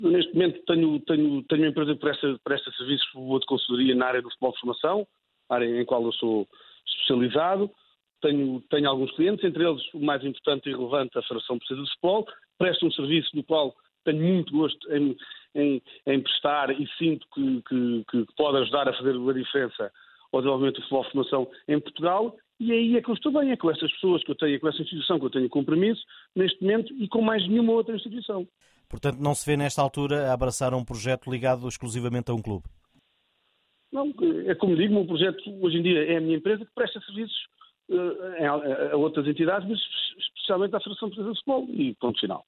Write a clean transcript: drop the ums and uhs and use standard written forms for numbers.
Neste momento tenho uma empresa que presta serviços de consultoria na área do futebol de formação, área em qual eu sou especializado. Tenho alguns clientes, entre eles o mais importante e relevante, a Federação Portuguesa de Futebol. Presto um serviço do qual tenho muito gosto em prestar e sinto que pode ajudar a fazer a diferença ao desenvolvimento do futebol de formação em Portugal. E aí é que eu estou bem, é com essas pessoas que eu tenho, é com essa instituição que eu tenho compromisso neste momento e com mais nenhuma outra instituição. Portanto, não se vê nesta altura a abraçar um projeto ligado exclusivamente a um clube? Não, é como digo, o meu projeto hoje em dia é a minha empresa que presta serviços a outras entidades, mas especialmente à Federação Portuguesa de Futebol e ponto final.